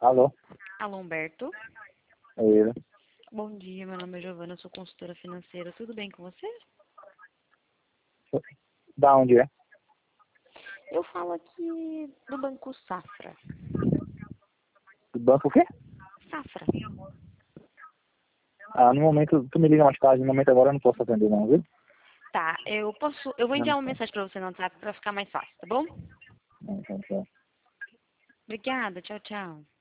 Alô? Alô, Humberto. É ele. Bom dia, meu nome é Giovana, eu sou consultora financeira. Tudo bem com você? Da onde é? Eu falo aqui do Banco Safra. Do banco o quê? Safra. Ah, no momento, tu me liga mais tarde, no momento agora eu não posso atender não, viu? Tá, eu vou Não, enviar não uma mensagem pra você no WhatsApp pra ficar mais fácil, tá bom? não, não, não. Obrigada, tchau, tchau.